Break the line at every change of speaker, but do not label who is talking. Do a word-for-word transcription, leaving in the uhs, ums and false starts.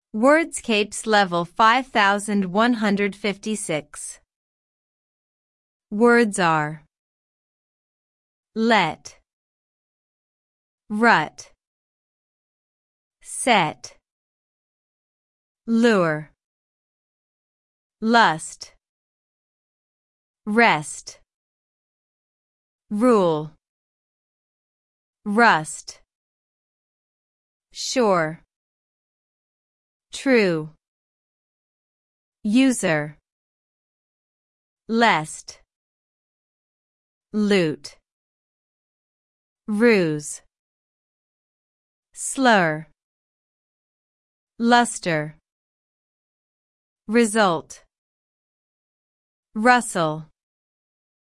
Wordscapes level five thousand one hundred fifty-six. Words are let, rut, set, lure, lust, rest, rule, rust, sure, true, user, lest, loot, ruse, slur, luster, result, rustle,